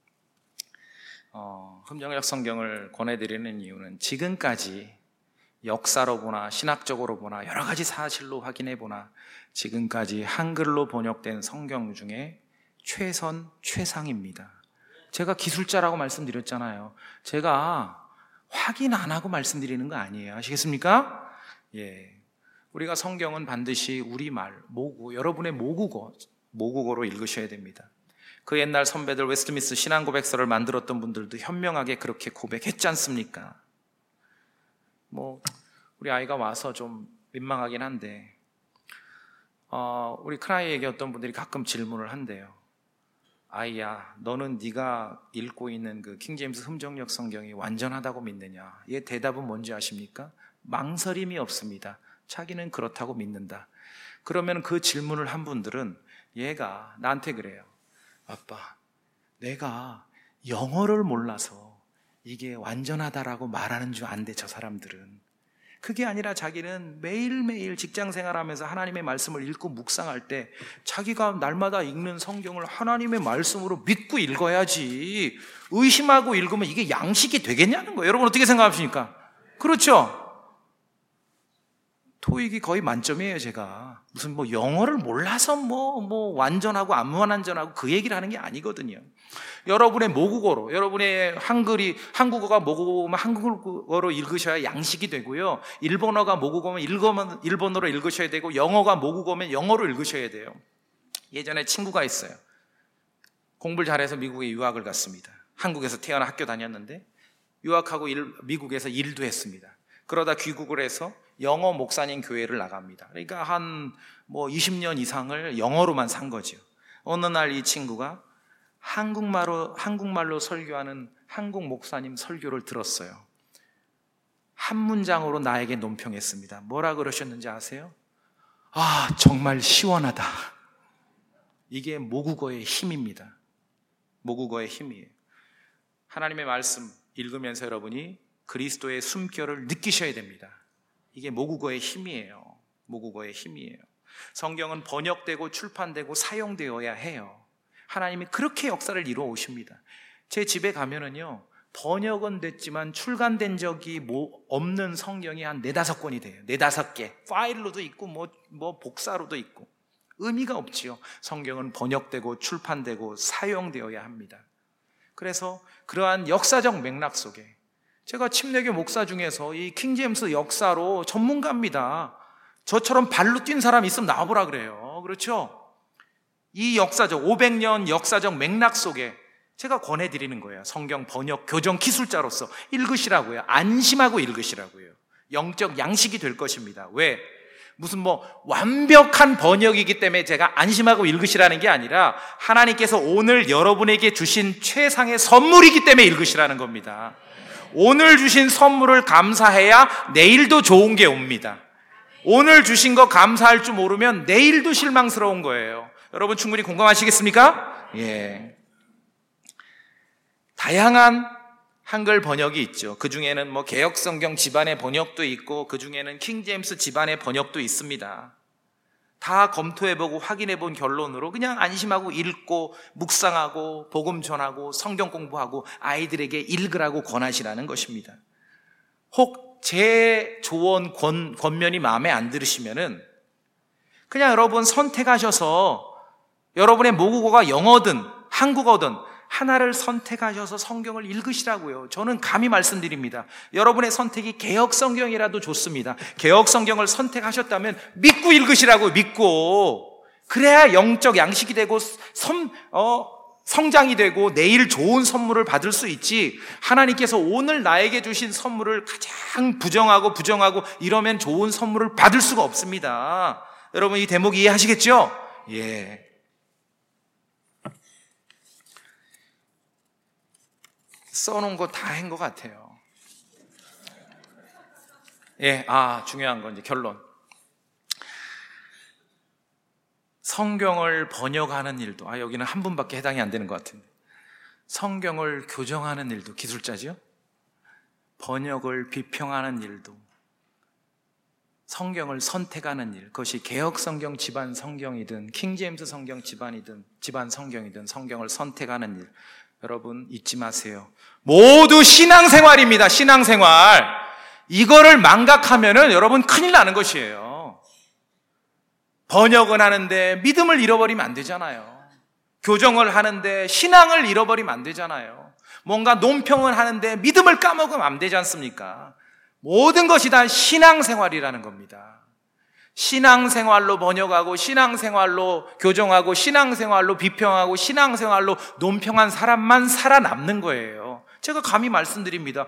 어, 흠정역 성경을 권해드리는 이유는 지금까지 역사로 보나 신학적으로 보나 여러 가지 사실로 확인해 보나 지금까지 한글로 번역된 성경 중에 최선 최상입니다. 제가 기술자라고 말씀드렸잖아요. 제가 확인 안 하고 말씀드리는 거 아니에요. 아시겠습니까? 예. 우리가 성경은 반드시 우리말, 모국, 여러분의 모국어, 모국어로 읽으셔야 됩니다. 그 옛날 선배들 웨스트민스터 신앙고백서를 만들었던 분들도 현명하게 그렇게 고백했지 않습니까? 뭐 우리 아이가 와서 좀 민망하긴 한데 어, 우리 크라이에게 어떤 분들이 가끔 질문을 한대요. 아이야, 너는 네가 읽고 있는 그 킹제임스 흠정역 성경이 완전하다고 믿느냐? 얘 대답은 뭔지 아십니까? 망설임이 없습니다. 자기는 그렇다고 믿는다. 그러면 그 질문을 한 분들은 얘가 나한테 그래요. 아빠, 내가 영어를 몰라서 이게 완전하다라고 말하는 줄 안돼. 저 사람들은 그게 아니라 자기는 매일매일 직장생활하면서 하나님의 말씀을 읽고 묵상할 때 자기가 날마다 읽는 성경을 하나님의 말씀으로 믿고 읽어야지 의심하고 읽으면 이게 양식이 되겠냐는 거예요. 여러분 어떻게 생각하십니까? 그렇죠? 토익이 거의 만점이에요. 제가 무슨 뭐 영어를 몰라서 뭐, 뭐 완전하고 안 완전하고 그 얘기를 하는 게 아니거든요. 여러분의 모국어로, 여러분의 한글이 한국어가 모국어면 한국어로 읽으셔야 양식이 되고요. 일본어가 모국어면 일본어, 일본어로 읽으셔야 되고 영어가 모국어면 영어로 읽으셔야 돼요. 예전에 친구가 있어요. 공부를 잘해서 미국에 유학을 갔습니다. 한국에서 태어나 학교 다녔는데 유학하고 일, 미국에서 일도 했습니다. 그러다 귀국을 해서 영어 목사님 교회를 나갑니다. 그러니까 한 뭐 이십 년 이상을 영어로만 산 거죠. 어느 날 이 친구가 한국말로, 한국말로 설교하는 한국 목사님 설교를 들었어요. 한 문장으로 나에게 논평했습니다. 뭐라 그러셨는지 아세요? 아, 정말 시원하다. 이게 모국어의 힘입니다. 모국어의 힘이에요. 하나님의 말씀 읽으면서 여러분이 그리스도의 숨결을 느끼셔야 됩니다. 이게 모국어의 힘이에요. 모국어의 힘이에요. 성경은 번역되고 출판되고 사용되어야 해요. 하나님이 그렇게 역사를 이루어 오십니다. 제 집에 가면은요, 번역은 됐지만 출간된 적이 뭐 없는 성경이 한 네다섯 권이 돼요. 네다섯 개. 파일로도 있고 뭐, 뭐 복사로도 있고. 의미가 없지요. 성경은 번역되고 출판되고 사용되어야 합니다. 그래서 그러한 역사적 맥락 속에 제가 침례교 목사 중에서 이 킹제임스 역사로 전문가입니다. 저처럼 발로 뛴 사람 있으면 나와보라 그래요. 그렇죠? 이 역사적 오백 년 역사적 맥락 속에 제가 권해드리는 거예요. 성경 번역 교정 기술자로서 읽으시라고요. 안심하고 읽으시라고요. 영적 양식이 될 것입니다. 왜? 무슨 뭐 완벽한 번역이기 때문에 제가 안심하고 읽으시라는 게 아니라 하나님께서 오늘 여러분에게 주신 최상의 선물이기 때문에 읽으시라는 겁니다. 오늘 주신 선물을 감사해야 내일도 좋은 게 옵니다. 오늘 주신 거 감사할 줄 모르면 내일도 실망스러운 거예요. 여러분 충분히 공감하시겠습니까? 예. 다양한 한글 번역이 있죠. 그 중에는 뭐 개역성경 집안의 번역도 있고 그 중에는 킹제임스 집안의 번역도 있습니다. 다 검토해보고 확인해본 결론으로 그냥 안심하고 읽고 묵상하고 복음 전하고 성경 공부하고 아이들에게 읽으라고 권하시라는 것입니다. 혹 제 조언 권, 권면이 마음에 안 들으시면은 그냥 여러분 선택하셔서 여러분의 모국어가 영어든 한국어든 하나를 선택하셔서 성경을 읽으시라고요. 저는 감히 말씀드립니다. 여러분의 선택이 개역성경이라도 좋습니다. 개역성경을 선택하셨다면 믿고 읽으시라고요. 믿고. 그래야 영적 양식이 되고 선, 어, 성장이 되고 내일 좋은 선물을 받을 수 있지, 하나님께서 오늘 나에게 주신 선물을 가장 부정하고 부정하고 이러면 좋은 선물을 받을 수가 없습니다. 여러분 이 대목 이해하시겠죠? 예. 써놓은 거 다 한 것 같아요. 예, 아, 중요한 건 이제 결론. 성경을 번역하는 일도, 아, 여기는 한 분밖에 해당이 안 되는 것 같은데. 성경을 교정하는 일도 기술자지요? 번역을 비평하는 일도, 성경을 선택하는 일, 그것이 개역성경 집안 성경이든 킹제임스 성경 집안이든 집안 성경이든 성경을 선택하는 일, 여러분 잊지 마세요. 모두 신앙생활입니다. 신앙생활. 이거를 망각하면은 여러분 큰일 나는 것이에요. 번역은 하는데 믿음을 잃어버리면 안 되잖아요. 교정을 하는데 신앙을 잃어버리면 안 되잖아요. 뭔가 논평을 하는데 믿음을 까먹으면 안 되지 않습니까? 모든 것이 다 신앙생활이라는 겁니다. 신앙생활로 번역하고 신앙생활로 교정하고 신앙생활로 비평하고 신앙생활로 논평한 사람만 살아남는 거예요. 제가 감히 말씀드립니다.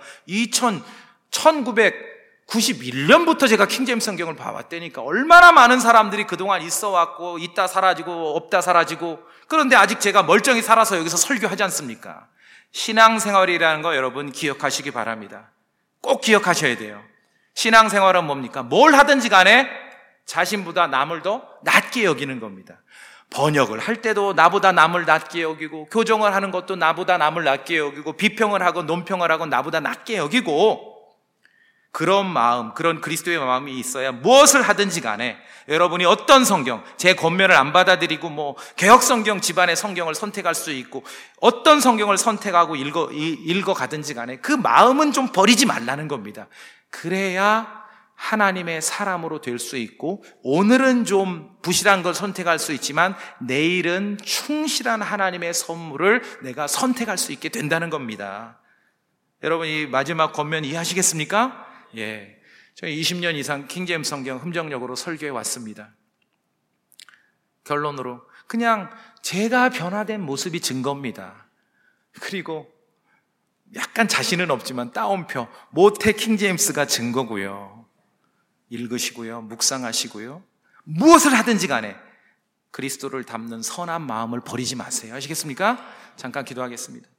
천구백구십일 년부터 제가 킹제임스 성경을 봐왔다니까. 얼마나 많은 사람들이 그동안 있어 왔고 있다 사라지고 없다 사라지고, 그런데 아직 제가 멀쩡히 살아서 여기서 설교하지 않습니까? 신앙생활이라는 거 여러분 기억하시기 바랍니다. 꼭 기억하셔야 돼요. 신앙생활은 뭡니까? 뭘 하든지 간에 자신보다 남을 더 낮게 여기는 겁니다. 번역을 할 때도 나보다 남을 낮게 여기고, 교정을 하는 것도 나보다 남을 낮게 여기고, 비평을 하고 논평을 하고 나보다 낮게 여기고, 그런 마음, 그런 그리스도의 마음이 있어야 무엇을 하든지 간에 여러분이 어떤 성경, 제 권면을 안 받아들이고 뭐 개역성경 집안의 성경을 선택할 수 있고 어떤 성경을 선택하고 읽어, 읽어 가든지 간에 그 마음은 좀 버리지 말라는 겁니다. 그래야 하나님의 사람으로 될 수 있고, 오늘은 좀 부실한 걸 선택할 수 있지만 내일은 충실한 하나님의 선물을 내가 선택할 수 있게 된다는 겁니다. 여러분 이 마지막 권면 이해하시겠습니까? 예, 저희 이십 년 이상 킹제임스 성경 흠정역으로 설교해 왔습니다. 결론으로 그냥 제가 변화된 모습이 증거입니다. 그리고 약간 자신은 없지만 따옴표 모태 킹제임스가 증거고요. 읽으시고요, 묵상하시고요, 무엇을 하든지 간에 그리스도를 담는 선한 마음을 버리지 마세요. 아시겠습니까? 잠깐 기도하겠습니다.